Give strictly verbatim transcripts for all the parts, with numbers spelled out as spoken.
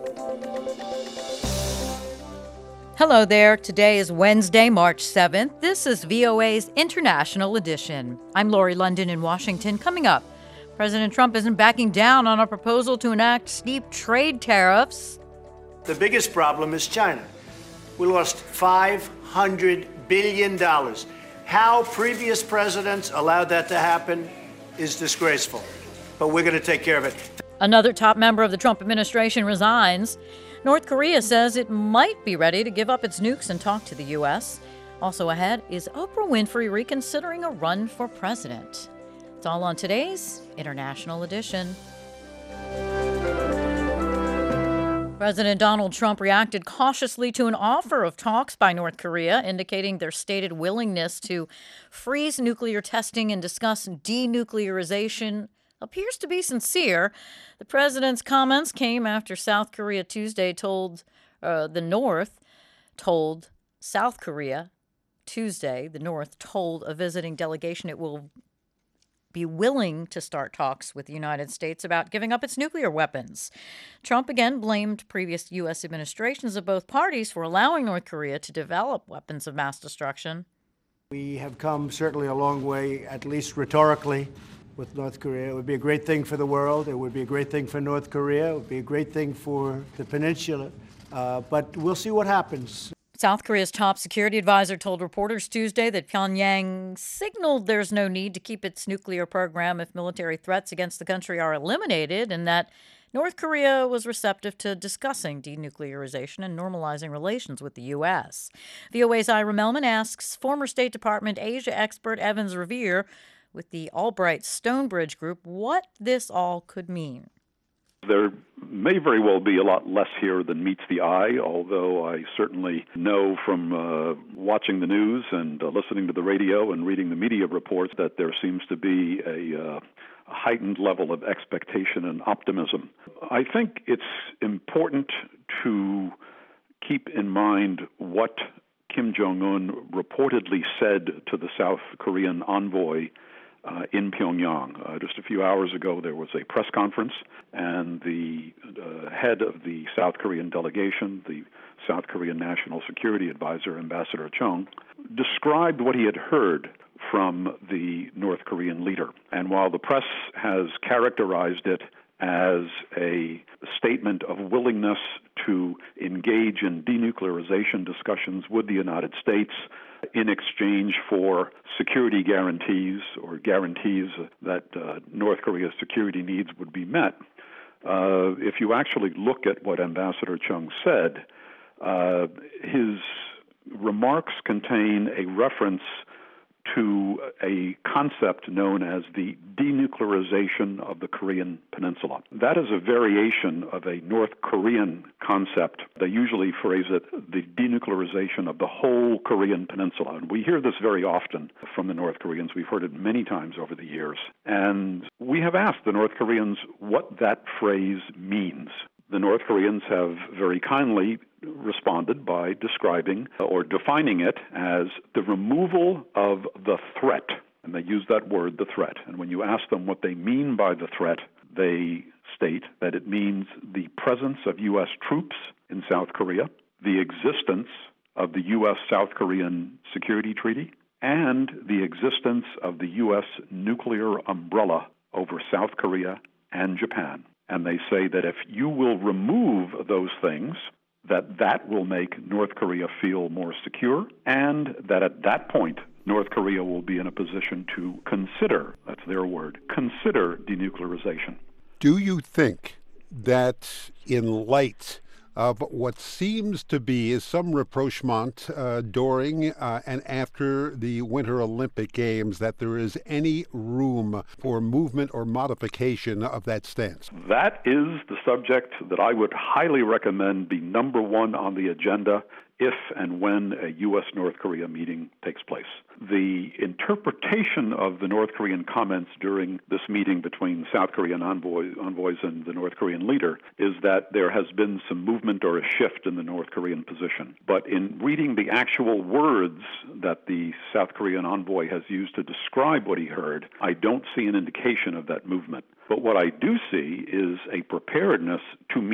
Hello there. Today is Wednesday, March seventh. This is V O A's International Edition. I'm Lori London in Washington. Coming up, President Trump isn't backing down on a proposal to enact steep trade tariffs. The biggest problem is China. We lost five hundred billion dollars. How previous presidents allowed that to happen is disgraceful, but we're going to take care of it. Another top member of the Trump administration resigns. North Korea says it might be ready to give up its nukes and talk to the U S. Also ahead, is Oprah Winfrey reconsidering a run for president? It's all on today's International Edition. President Donald Trump reacted cautiously to an offer of talks by North Korea, indicating their stated willingness to freeze nuclear testing and discuss denuclearization appears to be sincere. The president's comments came after South Korea Tuesday told uh, the North, told South Korea Tuesday, the North told a visiting delegation it will be willing to start talks with the United States about giving up its nuclear weapons. Trump again blamed previous U S administrations of both parties for allowing North Korea to develop weapons of mass destruction. We have come certainly a long way, at least rhetorically, with North Korea. It would be a great thing for the world. It would be a great thing for North Korea. It would be a great thing for the peninsula. Uh, but we'll see what happens. South Korea's top security advisor told reporters Tuesday that Pyongyang signaled there's no need to keep its nuclear program if military threats against the country are eliminated, and that North Korea was receptive to discussing denuclearization and normalizing relations with the U S. V O A's Ira Melman asks former State Department Asia expert Evans Revere with the Albright Stonebridge Group what this all could mean. There may very well be a lot less here than meets the eye, although I certainly know from uh, watching the news and uh, listening to the radio and reading the media reports that there seems to be a, uh, a heightened level of expectation and optimism. I think it's important to keep in mind what Kim Jong-un reportedly said to the South Korean envoy Uh, in Pyongyang. Uh, just a few hours ago, there was a press conference, and the uh, head of the South Korean delegation, the South Korean National Security Advisor, Ambassador Chung, described what he had heard from the North Korean leader. And while the press has characterized it as a statement of willingness to engage in denuclearization discussions with the United States in exchange for security guarantees or guarantees that uh, North Korea's security needs would be met, uh, if you actually look at what Ambassador Chung said, uh, his remarks contain a reference to a concept known as the denuclearization of the Korean Peninsula. That is a variation of a North Korean concept. They usually phrase it the denuclearization of the whole Korean Peninsula. And we hear this very often from the North Koreans. We've heard it many times over the years. And we have asked the North Koreans what that phrase means. The North Koreans have very kindly responded by describing or defining it as the removal of the threat. And they use that word, the threat. And when you ask them what they mean by the threat, they state that it means the presence of U S troops in South Korea, the existence of the U S South Korean Security Treaty, and the existence of the U S nuclear umbrella over South Korea and Japan. And they say that if you will remove those things, that that will make North Korea feel more secure, and that at that point, North Korea will be in a position to consider, that's their word, consider denuclearization. Do you think that in light of what seems to be some rapprochement uh, during uh, and after the Winter Olympic Games, that there is any room for movement or modification of that stance? That is the subject that I would highly recommend be number one on the agenda if and when a U S North Korea meeting takes place. The interpretation of the North Korean comments during this meeting between South Korean envoy, envoys and the North Korean leader is that there has been some movement or a shift in the North Korean position. But in reading the actual words that the South Korean envoy has used to describe what he heard, I don't see an indication of that movement. But what I do see is a preparedness to meet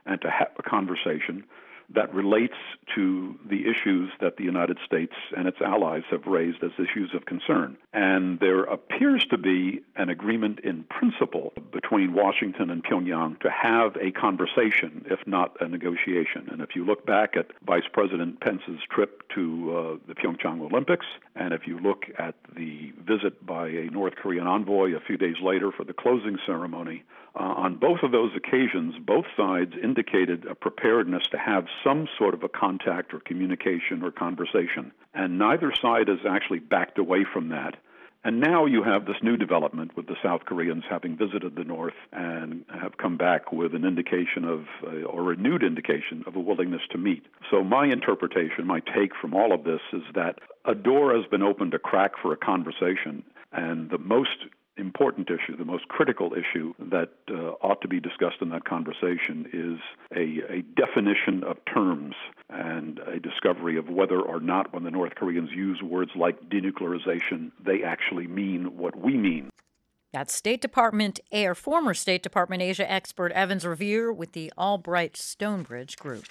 and to have a conversation that relates to the issues that the United States and its allies have raised as issues of concern. And there appears to be an agreement in principle between Washington and Pyongyang to have a conversation, if not a negotiation. And if you look back at Vice President Pence's trip to uh, the Pyeongchang Olympics, and if you look at the visit by a North Korean envoy a few days later for the closing ceremony, Uh, on both of those occasions, both sides indicated a preparedness to have some sort of a contact or communication or conversation. And neither side has actually backed away from that. And now you have this new development with the South Koreans having visited the North and have come back with an indication of, uh, or a renewed indication of a willingness to meet. So my interpretation, my take from all of this is that a door has been opened to crack for a conversation, and the most important issue, the most critical issue that uh, ought to be discussed in that conversation is a, a definition of terms and a discovery of whether or not when the North Koreans use words like denuclearization, they actually mean what we mean. That's State Department Air, former State Department Asia expert Evans Revere with the Albright Stonebridge Group.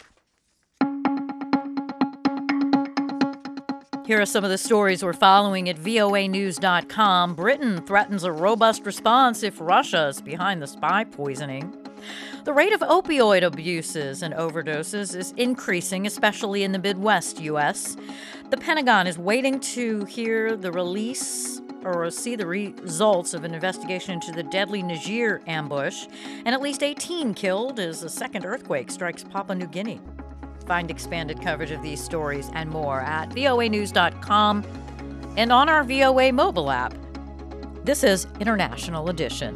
Here are some of the stories we're following at V O A news dot com. Britain threatens a robust response if Russia is behind the spy poisoning. The rate of opioid abuses and overdoses is increasing, especially in the Midwest U S. The Pentagon is waiting to hear the release or see the results of an investigation into the deadly Niger ambush. And at least eighteen killed as a second earthquake strikes Papua New Guinea. Find expanded coverage of these stories and more at V O A news dot com and on our V O A mobile app. This is International Edition.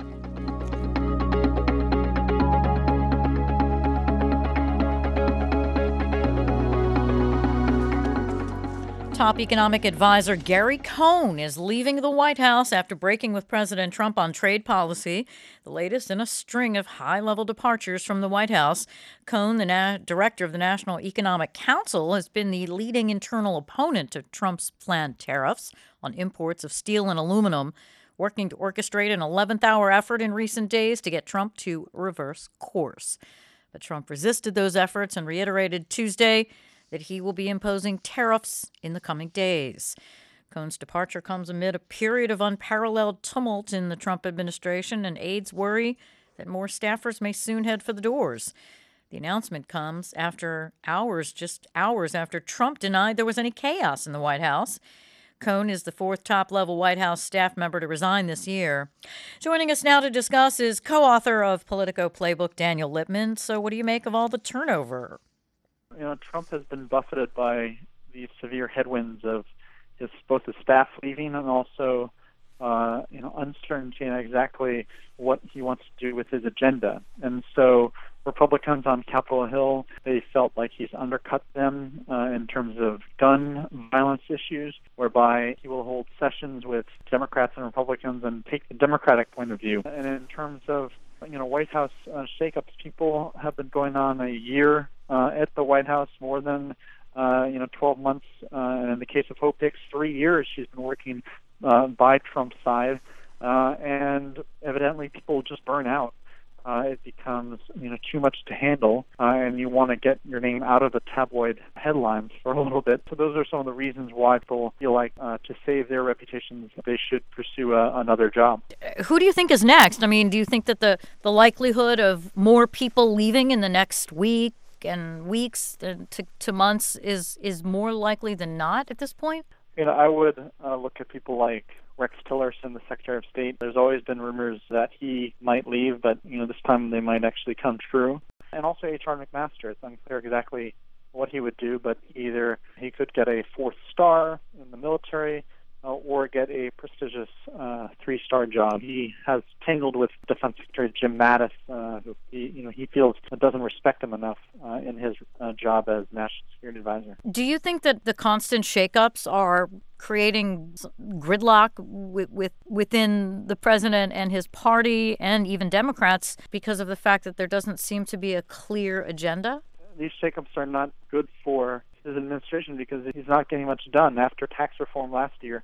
Top economic advisor Gary Cohn is leaving the White House after breaking with President Trump on trade policy, the latest in a string of high-level departures from the White House. Cohn, the na- director of the National Economic Council, has been the leading internal opponent of Trump's planned tariffs on imports of steel and aluminum, working to orchestrate an eleventh hour effort in recent days to get Trump to reverse course. But Trump resisted those efforts and reiterated Tuesday that he will be imposing tariffs in the coming days. Cohn's departure comes amid a period of unparalleled tumult in the Trump administration, and aides worry that more staffers may soon head for the doors. The announcement comes after hours, just hours after Trump denied there was any chaos in the White House. Cohn is the fourth top-level White House staff member to resign this year. Joining us now to discuss is co-author of Politico Playbook, Daniel Lippman. So what do you make of all the turnover? You know, Trump has been buffeted by the severe headwinds of his both his staff leaving and also, uh, you know, uncertainty in exactly what he wants to do with his agenda. And so Republicans on Capitol Hill, they felt like he's undercut them uh, in terms of gun violence issues, whereby he will hold sessions with Democrats and Republicans and take the Democratic point of view. And in terms of, you know, White House uh, shakeups, people have been going on a year uh, at the White House, more than, uh, you know, twelve months. Uh, and in the case of Hope Hicks, three years she's been working uh, by Trump's side. Uh, and evidently people just burn out. Uh, it becomes, you know, too much to handle, uh, and you want to get your name out of the tabloid headlines for a little bit. So those are some of the reasons why people feel like uh, to save their reputations, they should pursue a, another job. Who do you think is next? I mean, do you think that the, the likelihood of more people leaving in the next week and weeks to, to months is, is more likely than not at this point? You know, I would uh, look at people like Rex Tillerson, the Secretary of State. There's always been rumors that he might leave, but, you know, this time they might actually come true. And also H R McMaster. It's unclear exactly what he would do, but either he could get a fourth star in the military uh, or get a prestigious uh, three-star job. He has tangled with Defense Secretary Jim Mattis, uh, who he, you know, he feels doesn't respect him enough uh, in his uh, job as National Security Advisor. Do you think that the constant shakeups are creating gridlock with, with within the president and his party and even Democrats because of the fact that there doesn't seem to be a clear agenda? These shakeups are not good for his administration because he's not getting much done. After tax reform last year,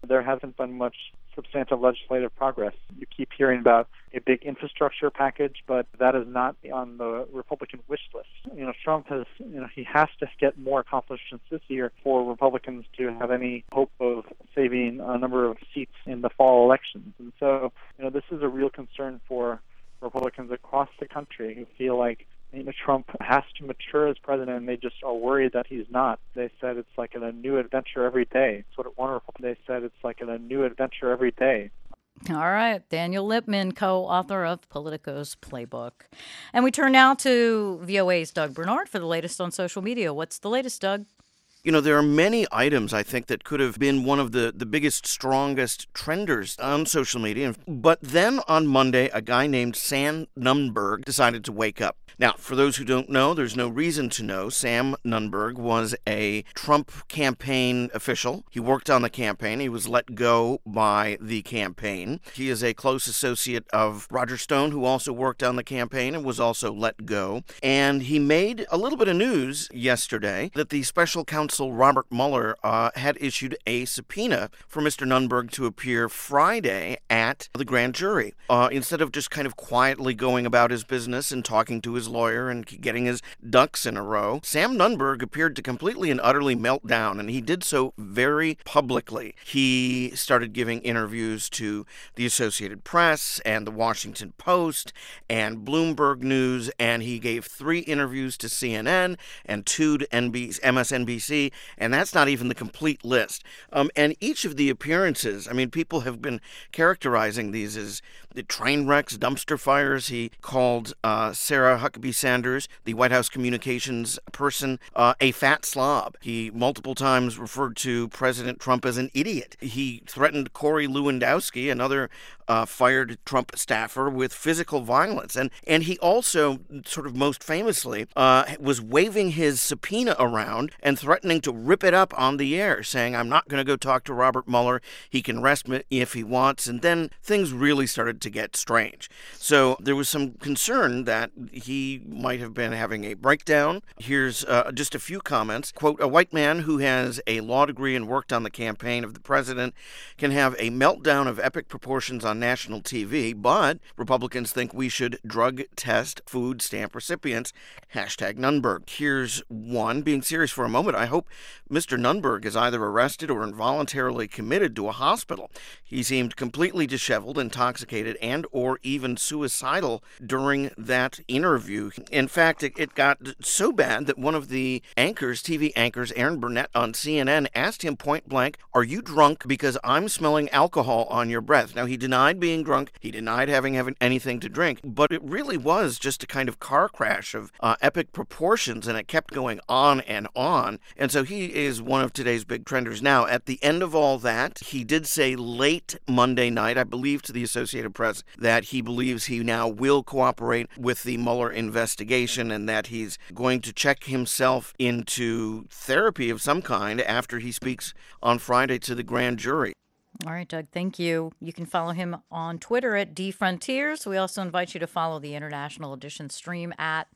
there hasn't been much substantive legislative progress. You keep hearing about a big infrastructure package, but that is not on the Republican wish list. You know, Trump has, you know, he has to get more accomplishments this year for Republicans to have any hope of saving a number of seats in the fall elections. And so, you know, this is a real concern for Republicans across the country who feel like, you know, Trump has to mature as president, and they just are worried that he's not. They said it's like in a new adventure every day. That's what one Republican, they said it's like in a new adventure every day. All right. Daniel Lippman, co-author of Politico's Playbook. And we turn now to V O A's Doug Bernard for the latest on social media. What's the latest, Doug? You know, there are many items, I think, that could have been one of the, the biggest, strongest trenders on social media. But then on Monday, a guy named Sam Nunberg decided to wake up. Now, for those who don't know, there's no reason to know. Sam Nunberg was a Trump campaign official. He worked on the campaign. He was let go by the campaign. He is a close associate of Roger Stone, who also worked on the campaign and was also let go. And he made a little bit of news yesterday that the special counsel Robert Mueller uh, had issued a subpoena for Mister Nunberg to appear Friday at the grand jury. Uh, instead of just kind of quietly going about his business and talking to his lawyer and getting his ducks in a row, Sam Nunberg appeared to completely and utterly melt down, and he did so very publicly. He started giving interviews to the Associated Press and the Washington Post and Bloomberg News, and he gave three interviews to C N N and two to N B C, M S N B C, and that's not even the complete list. Um, and each of the appearances, I mean, people have been characterizing these as the train wrecks, dumpster fires. He called uh, Sarah Huckabee Sanders, the White House communications person, uh, a fat slob. He multiple times referred to President Trump as an idiot. He threatened Corey Lewandowski, another uh, fired Trump staffer, with physical violence. And, and he also, sort of most famously, uh, was waving his subpoena around and threatening to rip it up on the air, saying, I'm not going to go talk to Robert Mueller. He can arrest me if he wants. And then things really started to get strange. So there was some concern that he might have been having a breakdown. Here's uh, just a few comments. Quote, a white man who has a law degree and worked on the campaign of the president can have a meltdown of epic proportions on national T V, but Republicans think we should drug test food stamp recipients. Hashtag Nunberg. Here's one. Being serious for a moment, I hope Mister Nunberg is either arrested or involuntarily committed to a hospital. He seemed completely disheveled, intoxicated, and or even suicidal during that interview. In fact, it, it got so bad that one of the anchors, T V anchors, Aaron Burnett on C N N, asked him point blank, are you drunk because I'm smelling alcohol on your breath? Now, he denied being drunk. He denied having, having anything to drink, but it really was just a kind of car crash of uh, epic proportions, and it kept going on and on. And so he is one of today's big trenders. Now, at the end of all that, he did say late Monday night, I believe, to the Associated Press, that he believes he now will cooperate with the Mueller investigation and that he's going to check himself into therapy of some kind after he speaks on Friday to the grand jury. All right, Doug, thank you. You can follow him on Twitter at dfrontiers. We also invite you to follow the International Edition stream at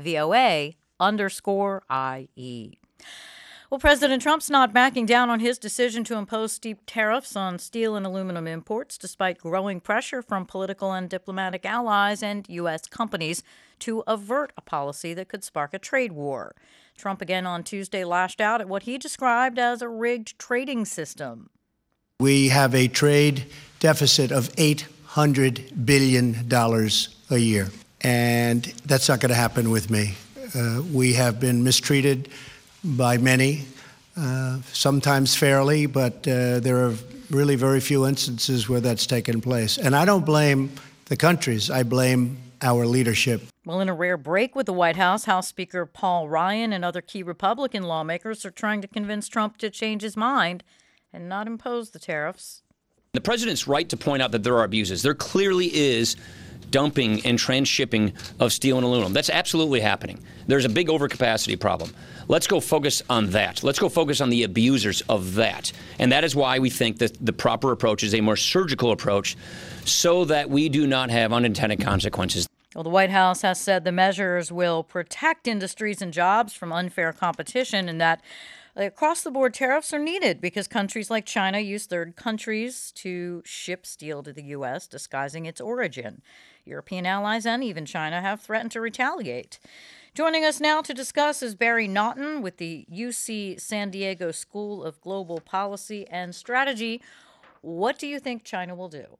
VOA underscore IE. Well, President Trump's not backing down on his decision to impose steep tariffs on steel and aluminum imports, despite growing pressure from political and diplomatic allies and U S companies to avert a policy that could spark a trade war. Trump again on Tuesday lashed out at what he described as a rigged trading system. We have a trade deficit of eight hundred billion dollars a year, and that's not going to happen with me. Uh, we have been mistreated by many, uh, sometimes fairly, but uh, there are really very few instances where that's taken place. And I don't blame the countries. I blame our leadership. Well, in a rare break with the White House, House Speaker Paul Ryan and other key Republican lawmakers are trying to convince Trump to change his mind and not impose the tariffs. The president's right to point out that there are abuses. There clearly is dumping and transshipping of steel and aluminum. That's absolutely happening. There's a big overcapacity problem. Let's go focus on that. Let's go focus on the abusers of that. And that is why we think that the proper approach is a more surgical approach so that we do not have unintended consequences. Well, the White House has said the measures will protect industries and jobs from unfair competition and that across-the-board tariffs are needed because countries like China use third countries to ship steel to the U S, disguising its origin. European allies and even China have threatened to retaliate. Joining us now to discuss is Barry Naughton with the U C San Diego School of Global Policy and Strategy. What do you think China will do?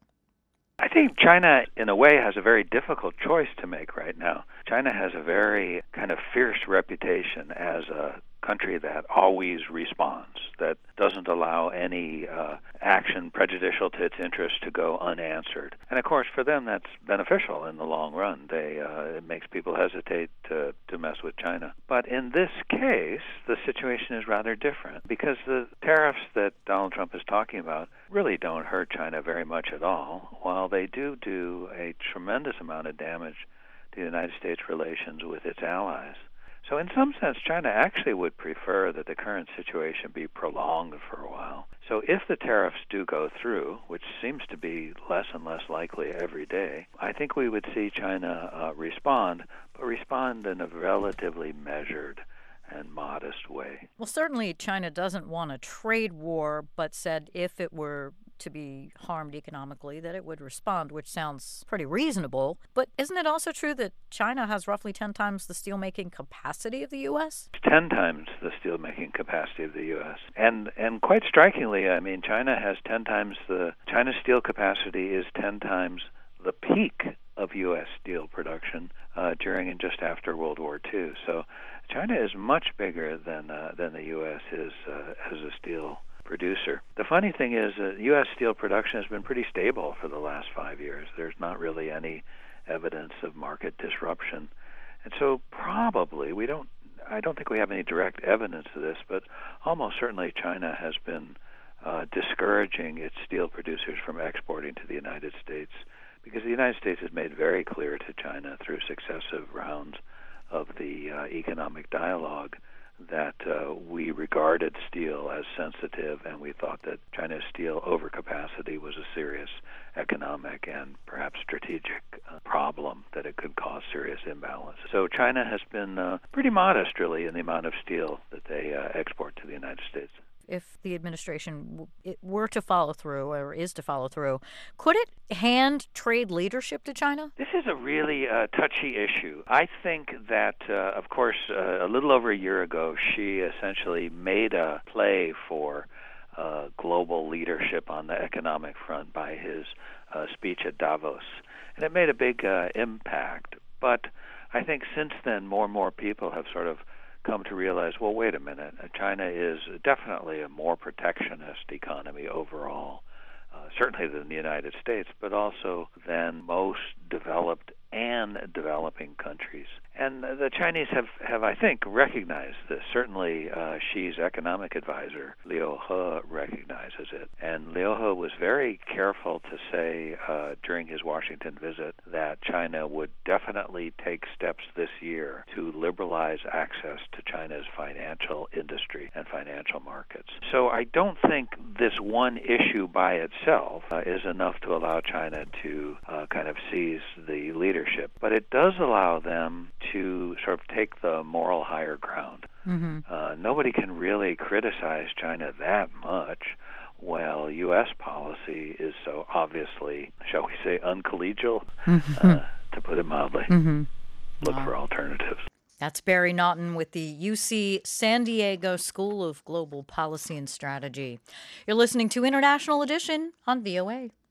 I think China, in a way, has a very difficult choice to make right now. China has a very kind of fierce reputation as a country that always responds, that doesn't allow any uh, action prejudicial to its interests to go unanswered. And of course, for them, that's beneficial in the long run. They uh, it makes people hesitate to, to mess with China. But in this case, the situation is rather different because the tariffs that Donald Trump is talking about really don't hurt China very much at all, while they do do a tremendous amount of damage to the United States relations with its allies. So in some sense, China actually would prefer that the current situation be prolonged for a while. So if the tariffs do go through, which seems to be less and less likely every day, I think we would see China uh, respond, but respond in a relatively measured and modest way. Well, certainly China doesn't want a trade war, but said if it were to be harmed economically, that it would respond, which sounds pretty reasonable. But isn't it also true that China has roughly ten times the steelmaking capacity of the U S? ten times the steelmaking capacity of the U S. And and quite strikingly, I mean, China has ten times the, China's steel capacity is ten times the peak of U S steel production uh, during and just after World War Two. So China is much bigger than uh, than the U S is uh, as a steel producer. The funny thing is that uh, U S steel production has been pretty stable for the last five years. There's not really any evidence of market disruption. And so probably we don't, I don't think we have any direct evidence of this, but almost certainly China has been uh, discouraging its steel producers from exporting to the United States because the United States has made very clear to China through successive rounds of the uh, economic dialogue that uh, we regarded steel as sensitive, and we thought that China's steel overcapacity was a serious economic and perhaps strategic uh, problem, that it could cause serious imbalance. So China has been uh, pretty modest, really, in the amount of steel that they uh, export to the United States. If the administration it were to follow through or is to follow through, could it hand trade leadership to China? This is a really uh, touchy issue. I think that, uh, of course, uh, a little over a year ago, Xi essentially made a play for uh, global leadership on the economic front by his uh, speech at Davos. And it made a big uh, impact. But I think since then, more and more people have sort of come to realize, well, wait a minute, China is definitely a more protectionist economy overall, uh, certainly than the United States, but also than most developed and developing countries. And the Chinese have, have I think, recognized this. Certainly uh, Xi's economic advisor, Liu He, recognizes it. And Liu He was very careful to say uh, during his Washington visit that China would definitely take steps this year to liberalize access to China's financial industry and financial markets. So I don't think this one issue by itself uh, is enough to allow China to uh, kind of seize the leadership. But it does allow them to sort of take the moral higher ground. Mm-hmm. Uh, nobody can really criticize China that much while U S policy is so obviously, shall we say, uncollegial, mm-hmm. uh, to put it mildly. Mm-hmm. Look wow. for alternatives. That's Barry Naughton with the U C San Diego School of Global Policy and Strategy. You're listening to International Edition on V O A.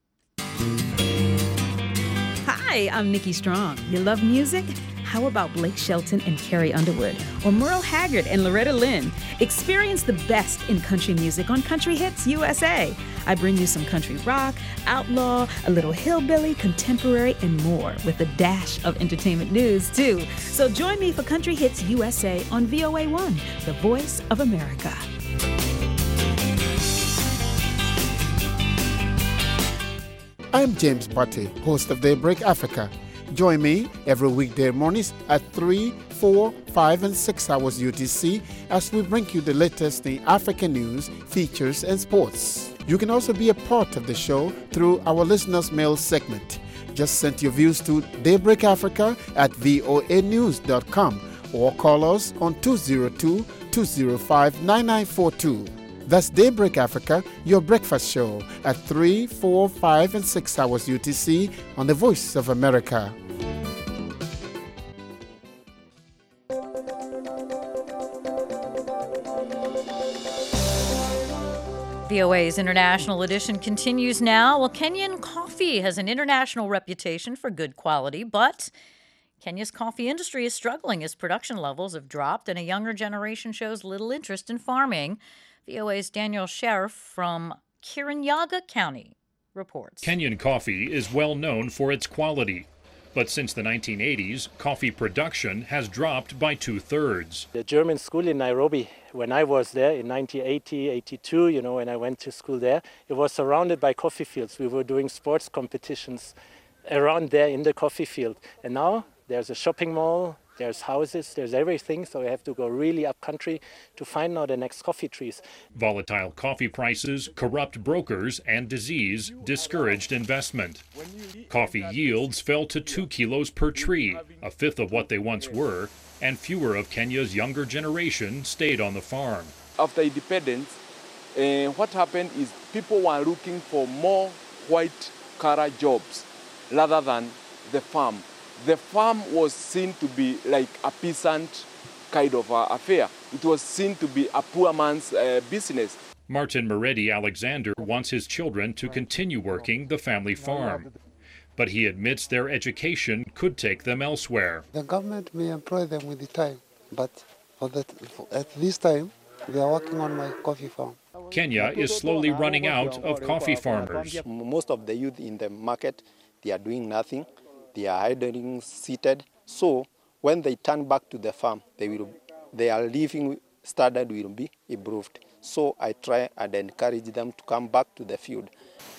Hi, I'm Nikki Strong. You love music? How about Blake Shelton and Carrie Underwood? Or Merle Haggard and Loretta Lynn? Experience the best in country music on Country Hits U S A. I bring you some country rock, outlaw, a little hillbilly, contemporary, and more, with a dash of entertainment news, too. So join me for Country Hits U S A on V O A one, the voice of America. I'm James Butte, host of Daybreak Africa. Join me every weekday mornings at three, four, five, and six hours U T C as we bring you the latest in African news, features, and sports. You can also be a part of the show through our listeners' mail segment. Just send your views to Daybreak Africa at voa news dot com or call us on two zero two, two zero five, nine nine four two. That's Daybreak Africa, your breakfast show at three, four, five, and six hours U T C on the Voice of America. V O A's International Edition continues now. Well, Kenyan coffee has an international reputation for good quality, but Kenya's coffee industry is struggling as production levels have dropped and a younger generation shows little interest in farming. V O A's Daniel Sheriff from Kirinyaga County reports. Kenyan coffee is well known for its quality, but since the nineteen eighties, coffee production has dropped by two-thirds. The German school in Nairobi, when I was there in nineteen eighty, eighty-two, you know, when I went to school there, it was surrounded by coffee fields. We were doing sports competitions around there in the coffee field. And now there's a shopping mall, there's houses, there's everything, so we have to go really up country to find now the next coffee trees. Volatile coffee prices, corrupt brokers, and disease discouraged investment. Coffee yields fell to two kilos per tree, a fifth of what they once were, and fewer of Kenya's younger generation stayed on the farm. After independence, uh, what happened is people were looking for more white-collar jobs rather than the farm. The farm was seen to be like a peasant kind of uh, affair. It was seen to be a poor man's uh, business. Martin Moretti Alexander wants his children to continue working the family farm, but he admits their education could take them elsewhere. The government may employ them with the time, but for that, for, at this time, they are working on my coffee farm. Kenya is slowly running out of coffee farmers. Most of the youth in the market, they are doing nothing. They are idling, seated. So when they turn back to the farm, they will, their living standard will be improved. So I try and encourage them to come back to the field.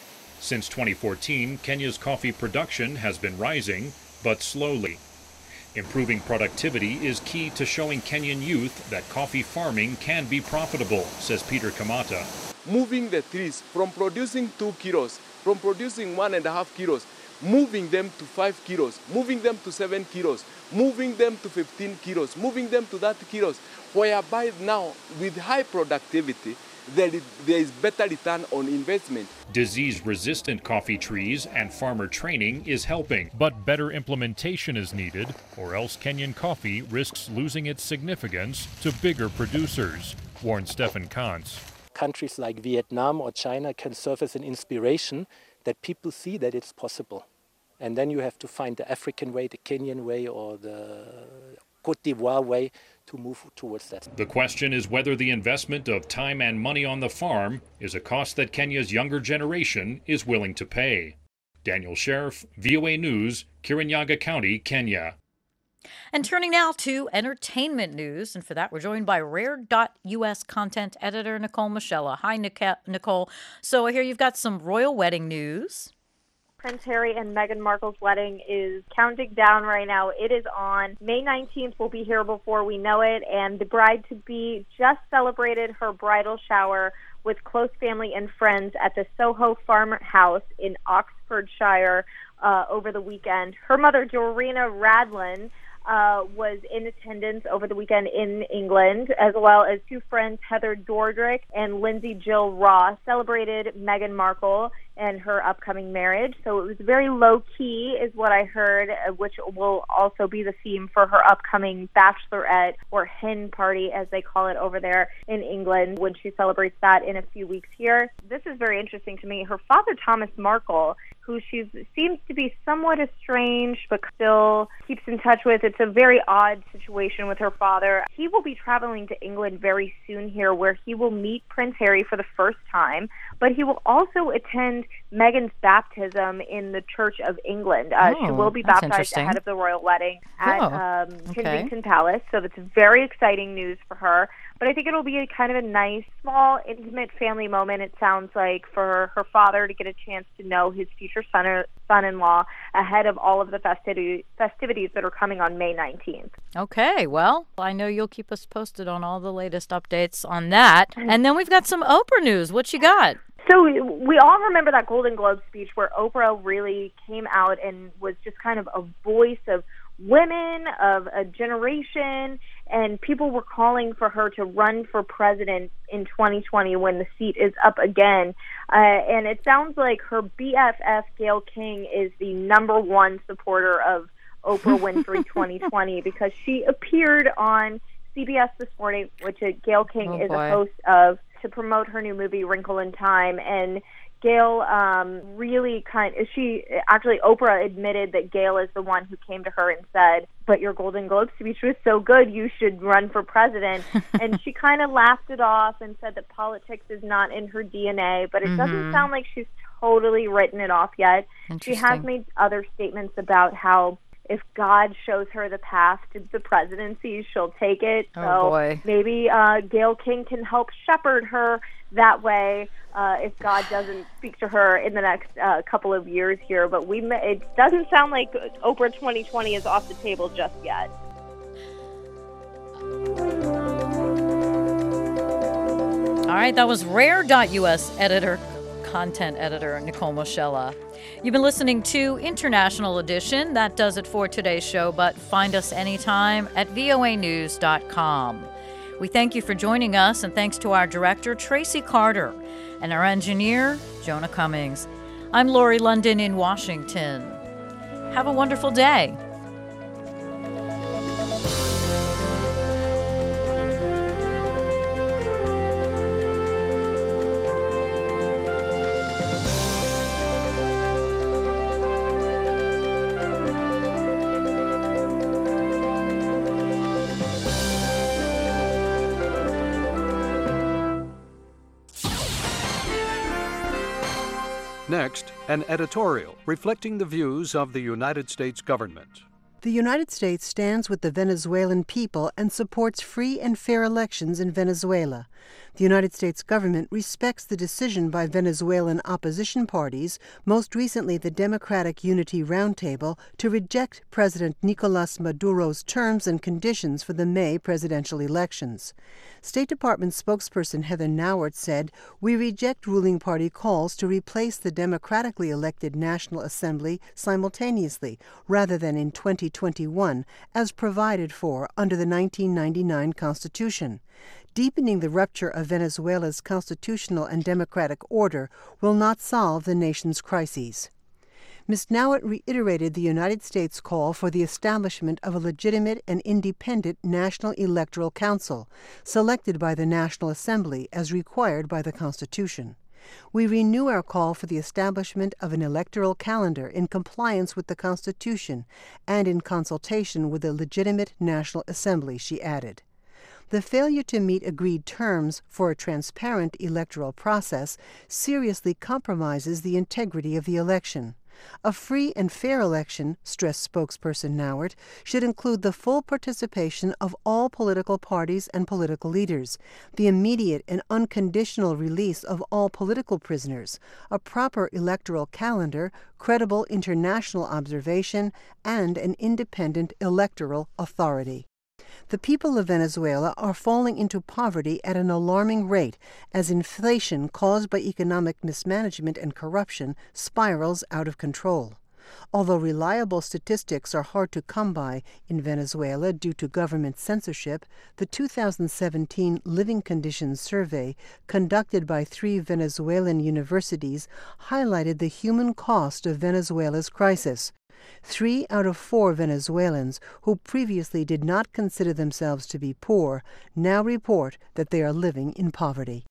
Since twenty fourteen, Kenya's coffee production has been rising, but slowly. Improving productivity is key to showing Kenyan youth that coffee farming can be profitable, says Peter Kamata. Moving the trees from producing two kilos, from producing one and a half kilos, moving them to five kilos, moving them to seven kilos, moving them to fifteen kilos, moving them to thirty kilos, whereby now with high productivity, there is, there is better return on investment. Disease-resistant coffee trees and farmer training is helping, but better implementation is needed, or else Kenyan coffee risks losing its significance to bigger producers, warned Stefan Kantz. Countries like Vietnam or China can serve as an inspiration that people see that it's possible. And then you have to find the African way, the Kenyan way, or the Cote d'Ivoire way to move towards that. The question is whether the investment of time and money on the farm is a cost that Kenya's younger generation is willing to pay. Daniel Sheriff, V O A News, Kirinyaga County, Kenya. And turning now to entertainment news, and for that we're joined by Rare dot U S content editor Nicole Michella. Hi, Nicole. So I hear you've got some royal wedding news. Prince Harry and Meghan Markle's wedding is counting down right now. It is on May nineteenth. We'll be here before we know it, and the bride-to-be just celebrated her bridal shower with close family and friends at the Soho Farmhouse in Oxfordshire uh, over the weekend. Her mother, Dorina Radlin, Uh, was in attendance over the weekend in England, as well as two friends, Heather Dordrick and Lindsay Jill Ross, celebrated Meghan Markle and her upcoming marriage. So it was very low-key, is what I heard, uh, which will also be the theme for her upcoming bachelorette or hen party, as they call it over there in England, when she celebrates that in a few weeks here. This is very interesting to me. Her father, Thomas Markle, who she seems to be somewhat estranged but still keeps in touch with. It's a very odd situation with her father. He will be traveling to England very soon here, where he will meet Prince Harry for the first time, but he will also attend Meghan's baptism in the Church of England. Uh, oh, she will be that's baptized ahead of the royal wedding at oh, um, okay. Kensington Palace, so that's very exciting news for her. But I think it'll be a kind of a nice, small, intimate family moment, it sounds like, for her father to get a chance to know his future son or son-in-law ahead of all of the festivities festivities that are coming on May nineteenth. Okay, well, I know you'll keep us posted on all the latest updates on that. And then we've got some Oprah news. What you got? So we all remember that Golden Globe speech where Oprah really came out and was just kind of a voice of women, of a generation, and people were calling for her to run for president in twenty twenty when the seat is up again. Uh, and it sounds like her B F F, Gayle King, is the number one supporter of Oprah Winfrey twenty twenty because she appeared on C B S this morning, which uh, Gayle King Oh, is boy. a host of, to promote her new movie, Wrinkle in Time. And Gayle um, really kind of, she, actually Oprah admitted that Gayle is the one who came to her and said, but your Golden Globe speech was so good, you should run for president. And she kind of laughed it off and said that politics is not in her D N A, but it doesn't Mhm. sound like she's totally written it off yet. She has Interesting. made other statements about how if God shows her the path to the presidency, she'll take it. Oh, so boy. maybe uh, Gayle King can help shepherd her that way uh, if God doesn't speak to her in the next uh, couple of years here. But we, ma- it doesn't sound like Oprah twenty twenty is off the table just yet. All right, that was Rare dot U S editor, content editor Nicole Moschella. You've been listening to International Edition. That does it for today's show, but find us anytime at V O A news dot com. We thank you for joining us, and thanks to our director, Tracy Carter, and our engineer, Jonah Cummings. I'm Lori London in Washington. Have a wonderful day. Next, an editorial reflecting the views of the United States government. The United States stands with the Venezuelan people and supports free and fair elections in Venezuela. The United States government respects the decision by Venezuelan opposition parties, most recently the Democratic Unity Roundtable, to reject President Nicolas Maduro's terms and conditions for the May presidential elections. State Department spokesperson Heather Nauert said, "We reject ruling party calls to replace the democratically elected National Assembly simultaneously, rather than in twenty twenty-one, as provided for under the nineteen ninety-nine Constitution. Deepening the rupture of Venezuela's constitutional and democratic order will not solve the nation's crises." Miz Nauert reiterated the United States' call for the establishment of a legitimate and independent National Electoral Council, selected by the National Assembly as required by the Constitution. "We renew our call for the establishment of an electoral calendar in compliance with the Constitution and in consultation with a legitimate National Assembly," she added. The failure to meet agreed terms for a transparent electoral process seriously compromises the integrity of the election. A free and fair election, stressed spokesperson Nauert, should include the full participation of all political parties and political leaders, the immediate and unconditional release of all political prisoners, a proper electoral calendar, credible international observation, and an independent electoral authority. The people of Venezuela are falling into poverty at an alarming rate as inflation caused by economic mismanagement and corruption spirals out of control. Although reliable statistics are hard to come by in Venezuela due to government censorship, the two thousand seventeen Living Conditions Survey, conducted by three Venezuelan universities, highlighted the human cost of Venezuela's crisis. Three out of four Venezuelans who previously did not consider themselves to be poor now report that they are living in poverty.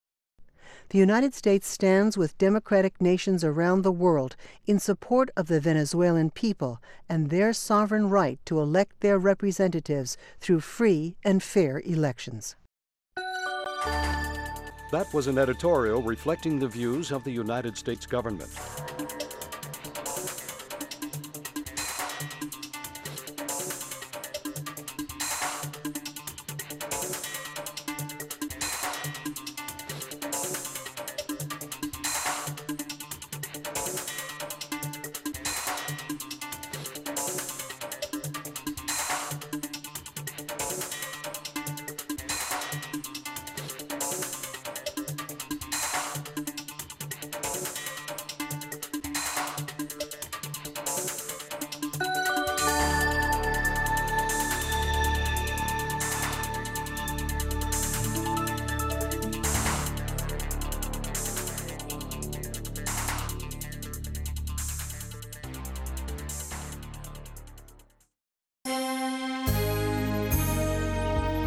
The United States stands with democratic nations around the world in support of the Venezuelan people and their sovereign right to elect their representatives through free and fair elections. That was an editorial reflecting the views of the United States government.